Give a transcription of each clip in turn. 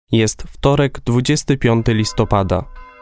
Jest wtorek, 25 listopada.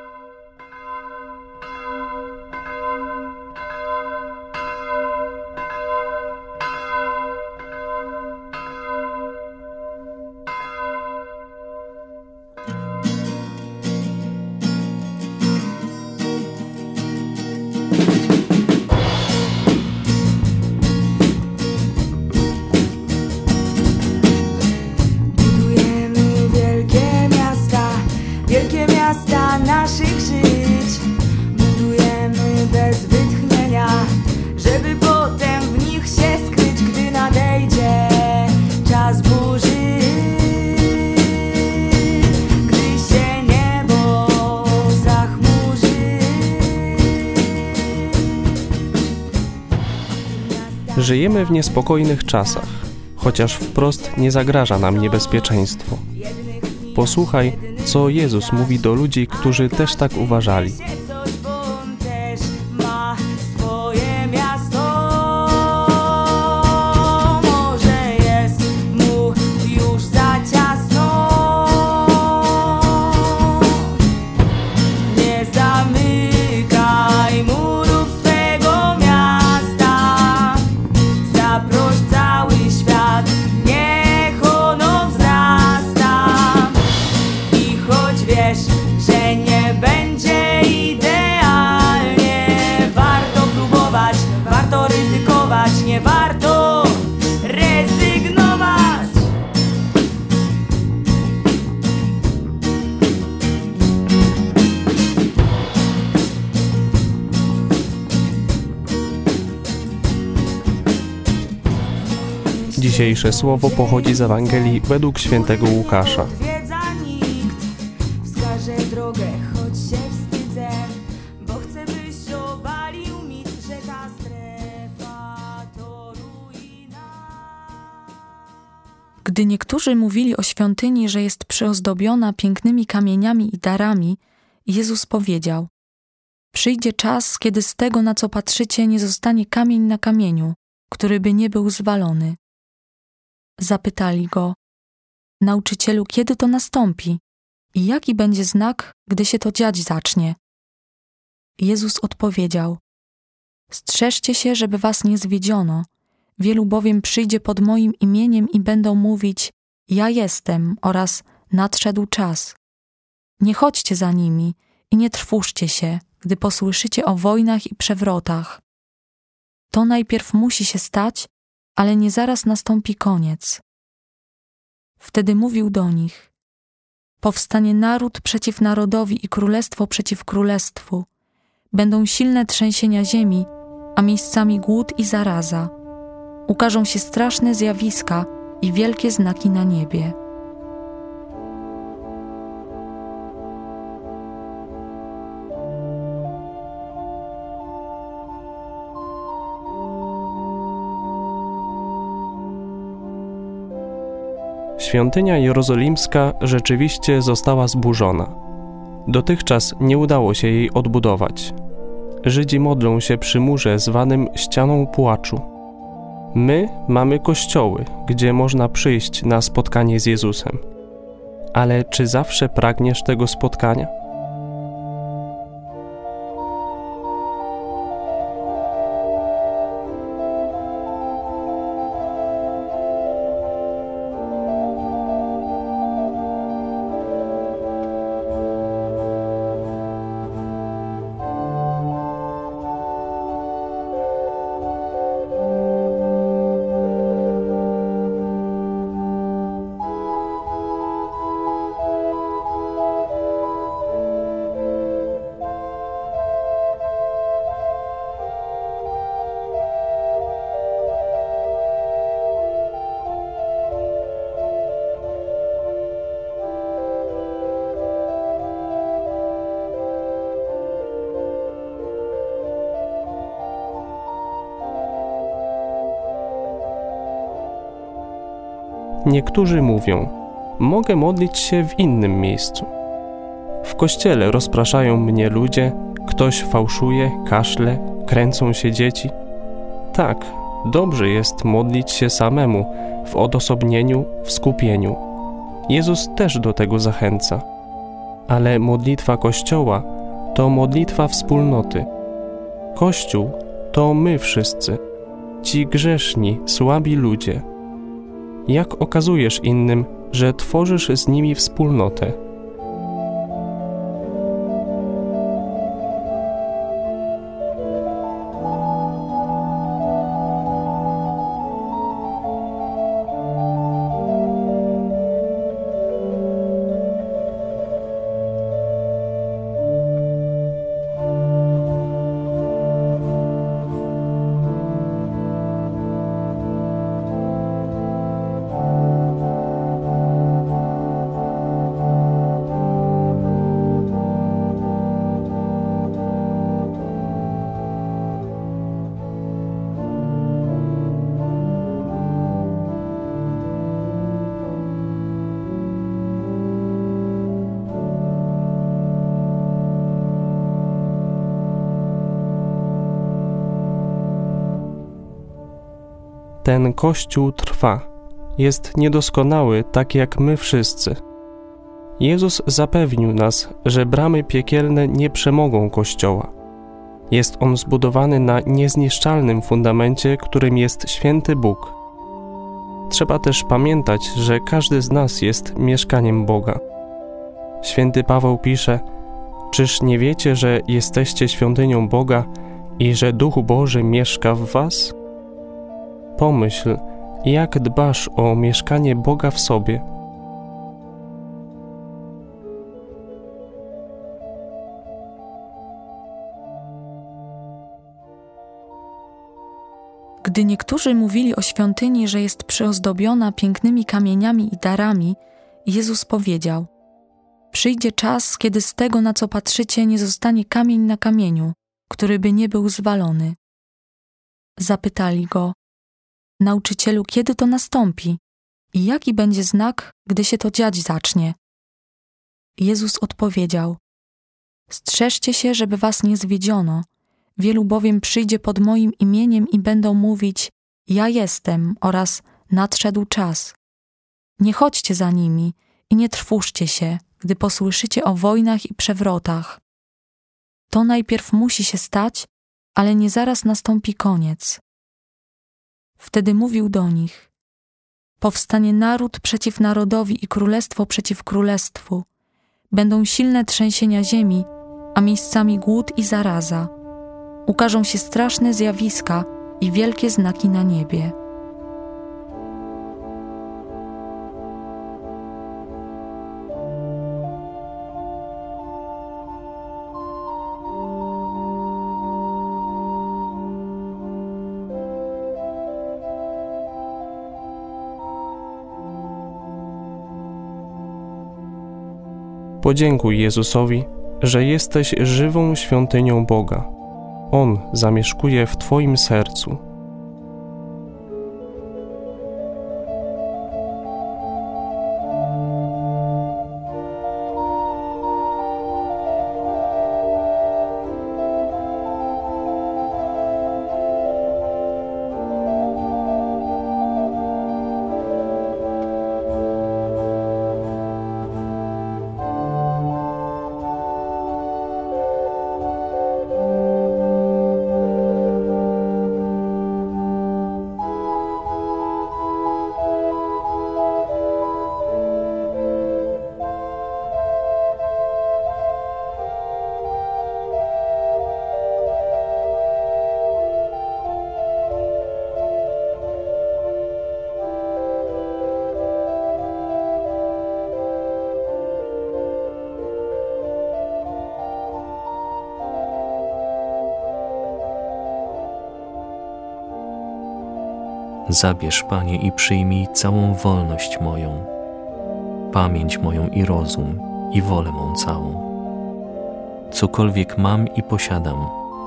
Wielkie miasta naszych żyć budujemy bez wytchnienia, żeby potem w nich się skryć, gdy nadejdzie czas burzy, gdy się niebo zachmurzy. Żyjemy w niespokojnych czasach, chociaż wprost nie zagraża nam niebezpieczeństwo. Posłuchaj, co Jezus mówi do ludzi, którzy też tak uważali. Może jest mu już za ciasno. Nie zamykaj murów swego miasta. Zaproś cały świat, niech ono wzrasta. I choć wiesz, że nie będzie idealnie, warto próbować, warto ryzykować, nie warto rezygnować. Dzisiejsze słowo pochodzi z Ewangelii według świętego Łukasza. Odwiedza nikt, wskaże drogę, choć się wstydzę, bo chcę, byś obalił mit, że ta strefa to ruina. Gdy niektórzy mówili o świątyni, że jest przyozdobiona pięknymi kamieniami i darami, Jezus powiedział: przyjdzie czas, kiedy z tego, na co patrzycie, nie zostanie kamień na kamieniu, który by nie był zwalony. Zapytali go: nauczycielu, kiedy to nastąpi? I jaki będzie znak, gdy się to dziać zacznie? Jezus odpowiedział: strzeżcie się, żeby was nie zwiedziono. Wielu bowiem przyjdzie pod moim imieniem i będą mówić: ja jestem, oraz nadszedł czas. Nie chodźcie za nimi i nie trwóżcie się, gdy posłyszycie o wojnach i przewrotach. To najpierw musi się stać, ale nie zaraz nastąpi koniec. Wtedy mówił do nich: powstanie naród przeciw narodowi i królestwo przeciw królestwu. Będą silne trzęsienia ziemi, a miejscami głód i zaraza. Ukażą się straszne zjawiska i wielkie znaki na niebie. Świątynia jerozolimska rzeczywiście została zburzona. Dotychczas nie udało się jej odbudować. Żydzi modlą się przy murze zwanym ścianą płaczu. My mamy kościoły, gdzie można przyjść na spotkanie z Jezusem. Ale czy zawsze pragniesz tego spotkania? Niektórzy mówią: mogę modlić się w innym miejscu. W kościele rozpraszają mnie ludzie, ktoś fałszuje, kaszle, kręcą się dzieci. Tak, dobrze jest modlić się samemu, w odosobnieniu, w skupieniu. Jezus też do tego zachęca. Ale modlitwa Kościoła to modlitwa wspólnoty. Kościół to my wszyscy, ci grzeszni, słabi ludzie. Jak okazujesz innym, że tworzysz z nimi wspólnotę? Ten Kościół trwa, jest niedoskonały tak jak my wszyscy. Jezus zapewnił nas, że bramy piekielne nie przemogą Kościoła. Jest on zbudowany na niezniszczalnym fundamencie, którym jest święty Bóg. Trzeba też pamiętać, że każdy z nas jest mieszkaniem Boga. Święty Paweł pisze: czyż nie wiecie, że jesteście świątynią Boga i że Duch Boży mieszka w was? Pomyśl, jak dbasz o mieszkanie Boga w sobie. Gdy niektórzy mówili o świątyni, że jest przyozdobiona pięknymi kamieniami i darami, Jezus powiedział: przyjdzie czas, kiedy z tego, na co patrzycie, nie zostanie kamień na kamieniu, który by nie był zwalony. Zapytali go: Nauczycielu, kiedy to nastąpi? I jaki będzie znak, gdy się to dziać zacznie? Jezus odpowiedział: strzeżcie się, żeby was nie zwiedziono. Wielu bowiem przyjdzie pod moim imieniem i będą mówić: ja jestem, oraz nadszedł czas. Nie chodźcie za nimi i nie trwóżcie się, gdy posłyszycie o wojnach i przewrotach. To najpierw musi się stać, ale nie zaraz nastąpi koniec. Wtedy mówił do nich: powstanie naród przeciw narodowi i królestwo przeciw królestwu. Będą silne trzęsienia ziemi, a miejscami głód i zaraza. Ukażą się straszne zjawiska i wielkie znaki na niebie. Podziękuj Jezusowi, że jesteś żywą świątynią Boga. On zamieszkuje w Twoim sercu. Zabierz, Panie, i przyjmij całą wolność moją, pamięć moją i rozum, i wolę mą całą. Cokolwiek mam i posiadam,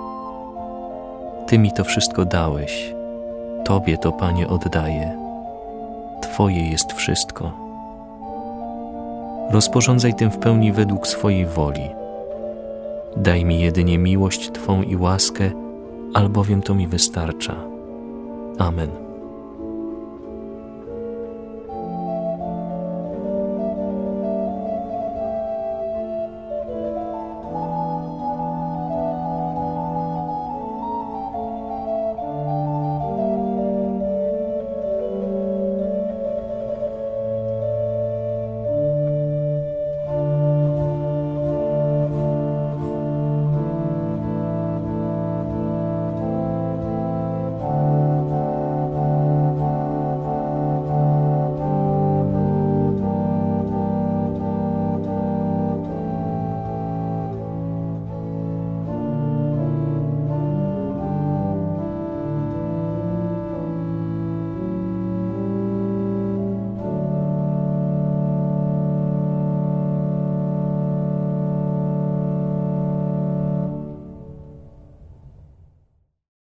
Ty mi to wszystko dałeś, Tobie to, Panie, oddaję. Twoje jest wszystko. Rozporządzaj tym w pełni według swojej woli. Daj mi jedynie miłość Twą i łaskę, albowiem to mi wystarcza. Amen.